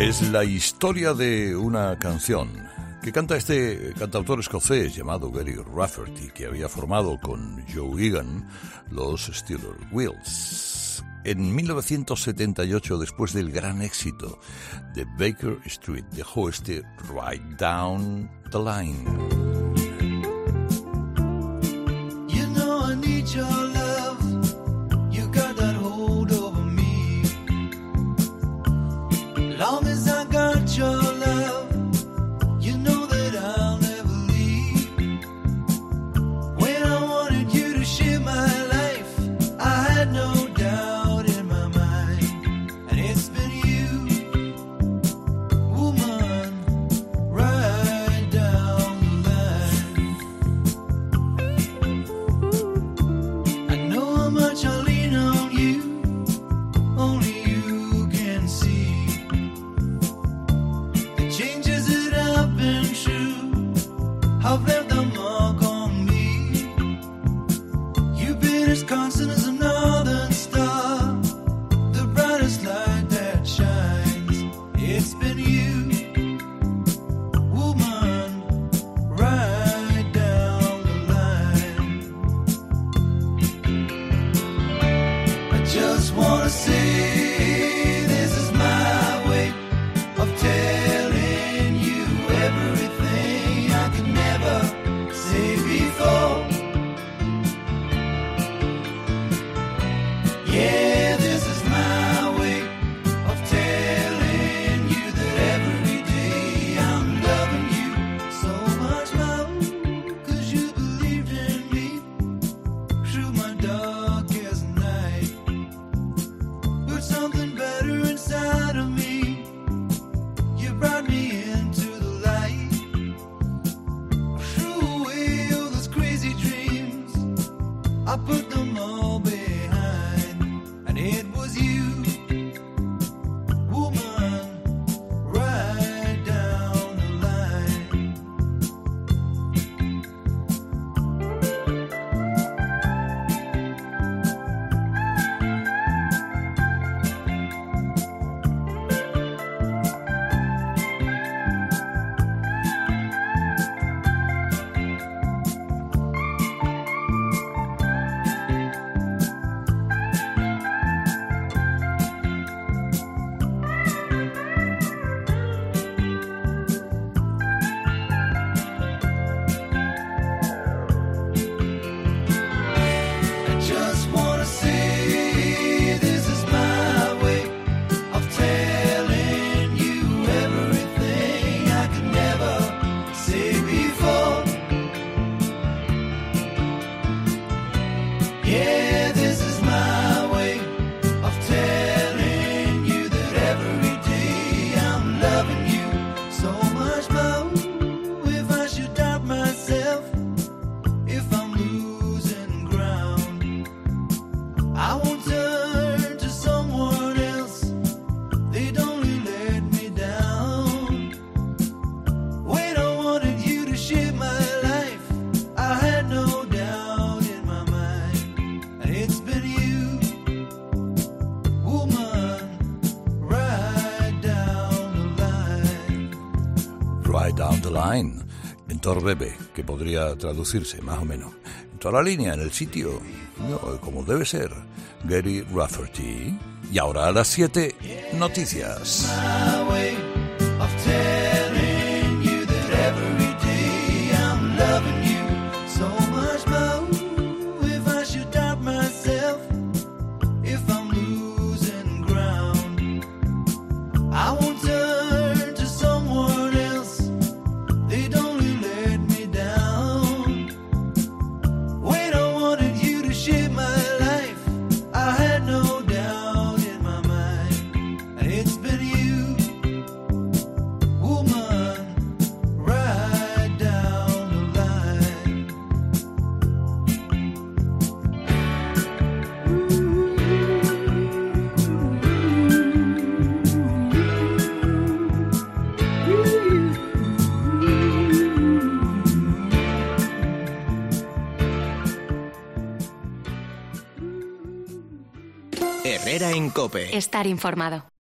Es la historia de una canción que canta este cantautor escocés llamado Gary Rafferty, que había formado con Joe Egan los Steelers Wheels. En 1978, después del gran éxito de Baker Street, dejó este Right Down the Line. You know I need your love. You got that hold over me. Long as I got your love, you know that I'll never leave. When I wanted you to share my life, I had no doubt in my mind. And it's been you, woman, right down the line. I know how much I lean on you, only you can see the changes that I've been through have left a mark on me. You've been as constant as a northern star, the brightest light that shines. It's been you, woman, right down the line. I just wanna say this is my way of telling you everything I could never say before. Yeah, this is my way of telling you that every day I'm loving you so much more, 'cause you believed in me through my darkest night. Put something better inside of me. You brought me into the light. Threw away all those crazy dreams. I put them all behind. And it was you, woman, right down the line. I just wanna say this is my way of telling you everything I could never say before. Yeah, this is my way of telling you that every day I'm loving you so much more. If I should doubt myself, if I'm losing ground, I won't turn to someone else. They'd only let me down. When I wanted you to share my life, I had no doubt in my mind. And it's been you, woman, right down the line. Right Down the Line, en Torbebe, que podría traducirse más o menos. En toda la línea, en el sitio, no, como debe ser. Gary Rafferty. Y ahora a las 7, noticias. My way of telling you that every day I'm loving you so much more. If I should doubt myself, if I'm losing ground, I won't turn to someone else. They'd only let me down. When I wanted you to share my life, I had no doubt in my mind. And it's been you, woman, right down the line. Herrera en COPE. Estar informado.